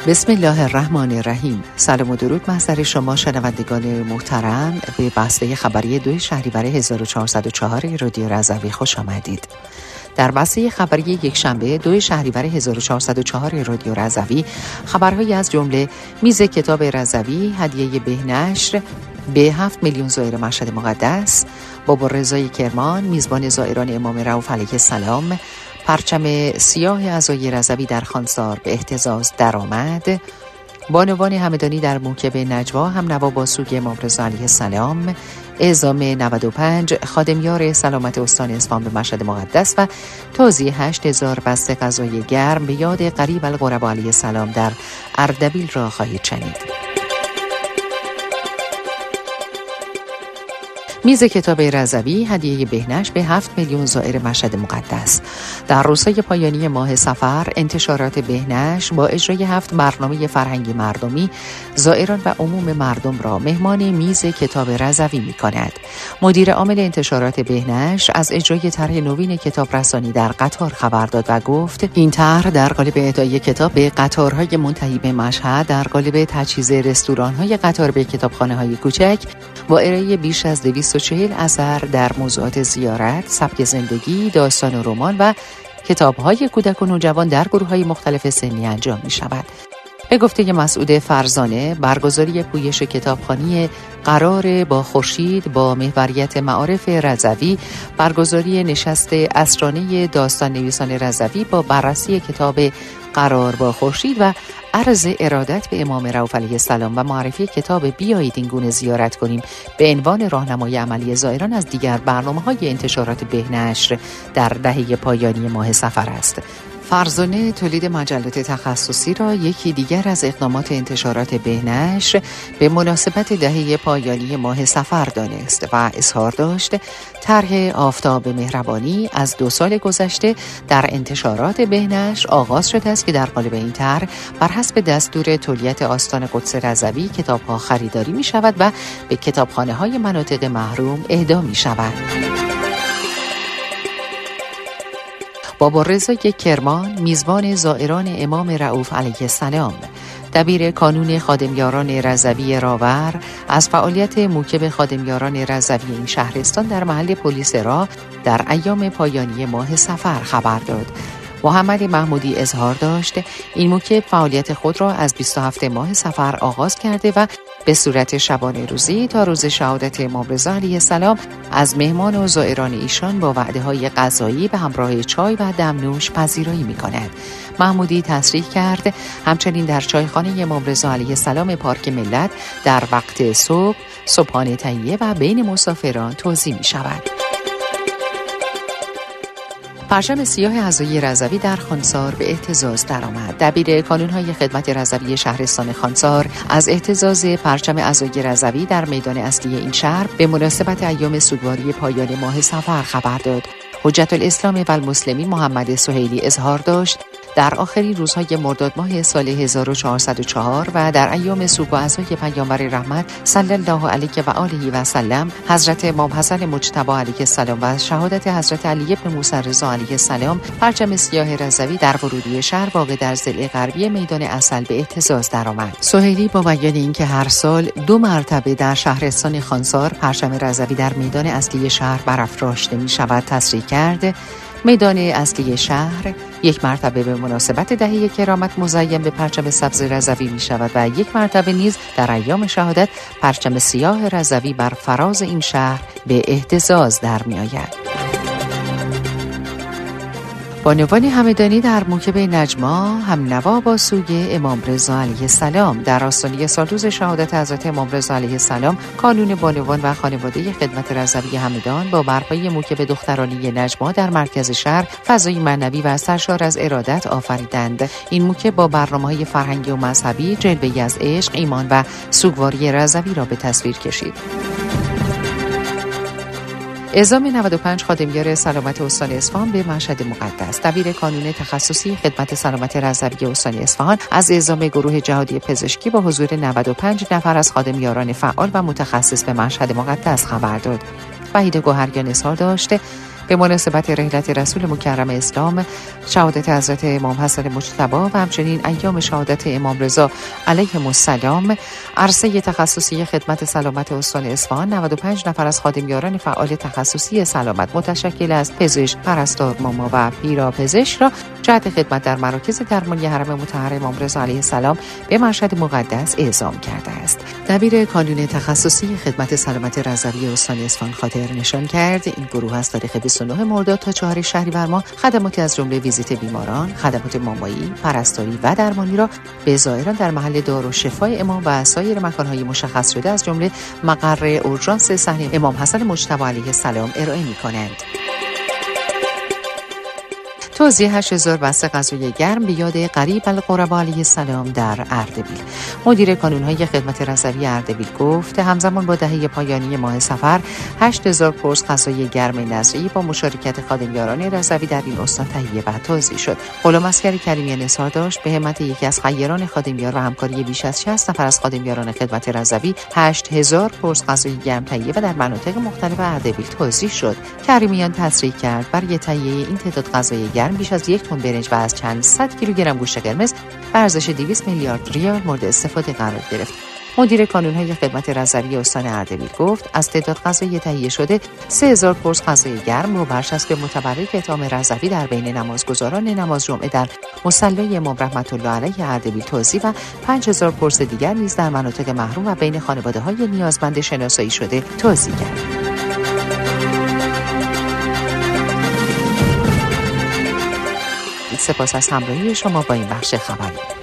بسم الله الرحمن الرحیم. سلام و درود محضر شما شنوندگان محترم. به بسته خبری 2 شهریور 1404 رادیو رضوی خوش آمدید. در بسته خبری یکشنبه 2 شهریور 1404 رادیو رضوی خبرهایی از جمله میز کتاب رضوی هدیه بهنشر به 7 میلیون زائر مشهد مقدس، بابا رضای کرمان میزبان زائران امام رؤوف علیه السلام، پرچم سیاه عزای رضوی در خانسار به اهتزاز درآمد، بانوان همدانی در موکب نجوا هم نوا با سوگ امام رضا علیه السلام، اعزام 95 خادمیار سلامت استان اصفهان به مشهد مقدس و توزیع 8000 بسته غذای گرم به یاد قریب القربا علیه السلام در اردبیل را خواهید شنید. میز کتاب رضوی هدیه بهنش به 7 میلیون زائر مشهد مقدس. در روزهای پایانی ماه صفر انتشارات بهنش با اجرای 7 برنامه فرهنگی مردمی زائران و عموم مردم را مهمان میز کتاب رضوی می‌کند. مدیر عامل انتشارات بهنش از اجرای طرح نوین کتاب رسانی در قطار خبر داد و گفت این طرح در قالب اهدای کتاب به قطارهای منتهی به مشهد در قالب تجهیز رستوران‌های قطار به کتابخانه‌های کوچک با ارائه بیش از 240 اثر در موضوعات زیارت، سبک زندگی، داستان و رمان و کتاب‌های کودک و نوجوان در گروه‌های مختلف سنی انجام می‌شود. به گفته مسعود فرزانه، برگزاری پویش کتابخوانی قرار با خورشید با محوریت معارف رضوی، برگزاری نشست عصرانه داستان نویسان رضوی با بررسی کتاب قرار با خورشید و عرض ارادت به امام رؤوف علیه السلام و معرفی کتاب بیایید این گونه زیارت کنیم به عنوان راهنمای عملی زائران از دیگر برنامه‌های انتشارات بهنشر در دهه پایانی ماه صفر است. فرزانه تولید مجلات تخصصی را یکی دیگر از اقدامات انتشارات بهنشر به مناسبت دهه پایانی ماه صفر دانست و اظهار داشت طرح آفتاب مهربانی از 2 سال گذشته در انتشارات بهنشر آغاز شده است که در قالب این طرح بر حسب دستور تولیت آستان قدس رضوی کتاب‌ها خریداری می شود و به کتابخانه‌های مناطق محروم اهدا می شود. بابا رضای کرمان میزبان زائران امام رؤوف علیه السلام. دبیر کانون خادمیاران رضوی راور از فعالیت موکب خادمیاران رضوی این شهرستان در محل پلیس را در ایام پایانی ماه صفر خبر داد. محمد محمودی اظهار داشت این موکب فعالیت خود را از 27 ماه صفر آغاز کرده و به صورت شبانه روزی تا روز شهادت امام رضا علیه السلام از مهمان و زائران ایشان با وعده‌های غذایی به همراه چای و دمنوش پذیرایی می‌کند. محمودی تصریح کرد همچنین در چایخانه امام رضا علیه السلام پارک ملت در وقت صبح صبحانه تهیه و بین مسافران توزیع می‌شود. پرچم سیاه عزای رضوی در خانسار به اهتزاز درآمد. دبیر کانون‌های خدمت رضوی شهرستان خانسار از اهتزاز پرچم عزای رضوی در میدان اصلی این شهر به مناسبت ایام سوگواری پایان ماه صفر خبر داد. حجت الاسلام و المسلمین محمد سهیلی اظهار داشت در آخرین روزهای مرداد ماه سال 1404 و در ایام سوگ و عزای پیامبر رحمت صلی الله علیه و آله و سلم حضرت امام حسن مجتبی علیه السلام و شهادت حضرت علی بن موسی رضا علیه السلام پرچم سیاه رضوی در ورودی شهر واقع در ضلع غربی میدان عسل به اهتزاز درآمد. سهیلی با بیان اینکه هر سال 2 مرتبه در شهرستان خانسار پرچم رضوی در میدان اصلی شهر برافراشته می شود تصریح کرد میدان اصلی شهر 1 مرتبه به مناسبت دهه کرامت مزین به پرچم سبز رضوی می شود و 1 مرتبه نیز در ایام شهادت پرچم سیاه رضوی بر فراز این شهر به اهتزاز در می آید. بانوان همدانی در موکب نجما هم نوا با سوگ امام رضا علیه السلام. در آستانه سالروز شهادت حضرت امام رضا علیه السلام کانون بانوان و خانواده خدمت رضوی همدان با برپایی موکب دخترانی نجما در مرکز شهر فضایی معنوی و سرشار از ارادت آفریدند. این موکب با برنامه‌های فرهنگی و مذهبی جلوه‌ای از عشق، ایمان و سوگواری رضوی را به تصویر کشید. اعزام 95 خادمیار سلامت استان اصفهان به مشهد مقدس. دبیر کانون تخصصی خدمت سلامت رضوی استان اصفهان از اعزام گروه جهادی پزشکی با حضور 95 نفر از خادمیاران فعال و متخصص به مشهد مقدس خبر داد. وحید گوهریان اظهار داشته به مناسبت رحلت رسول مکرم اسلام، شهادت حضرت امام حسن مجتبی و همچنین ایام شهادت امام رضا علیهم السلام، عرصه تخصصی خدمت سلامت استان اصفهان 95 نفر از خادمیاران فعال تخصصی سلامت متشکل از پزشک، پرستار، ماما و پیراپزشک را جهت خدمت در مراکز درمانی حرم مطهر امام رضا علیه السلام به مشهد مقدس اعزام کرده است. دبیر کانون تخصصی خدمت سلامت رضوی استان اصفهان خاطر نشان کرد این گروه از تاریخ 29 مرداد تا 4 شهریور ماه خدماتی از جمله ویزیت بیماران، خدمات مامایی، پرستاری و درمانی را به زائران در محل دارالشفای امام و سایر مکان‌های مشخص شده از جمله مقر اورژانس صحن امام حسن مجتبی علیه السلام ارائه می‌کنند. توزیع 8000 بسته غذای گرم به یاد قریب القربا علیه السلام در اردبیل. مدیر کانون‌های خدمت رضوی اردبیل گفت همزمان با دهه پایانی ماه صفر 8000 پرس غذای گرم نظری با مشارکت خادمیاران رضوی در این استان تهیه و توزیع شد. غلام عسکری کریمی نثار داشت به همت یکی از خیران خادمیار و همکاری بیش از 60 نفر از خادمیاران خدمت رضوی 8000 پرس غذای گرم تهیه و در مناطق مختلف اردبیل توزیع شد. کریمیان تصریح کرد برای تهیه این تعداد غذای گرم بیش از 1 تن برنج و از چند صد کیلوگرم گوشت قرمز به ارزش 200 میلیارد ریال مورد استفاده قرار گرفت. مدیر کانون‌های خدمت رضوی استان اردبیل گفت از تعداد غذای تهیه شده 3000 پرس غذای گرم رو برچسب متبرک اطعام رضوی در بین نمازگزاران نماز جمعه در مصلی امام رحمت الله علیه اردبیل توزیع و 5000 پرس دیگر نیز در مناطق محروم و بین خانواده‌های نیازمند شناسایی شده توزیع کرد. سپاس از همراهی شما با این بخش خبری.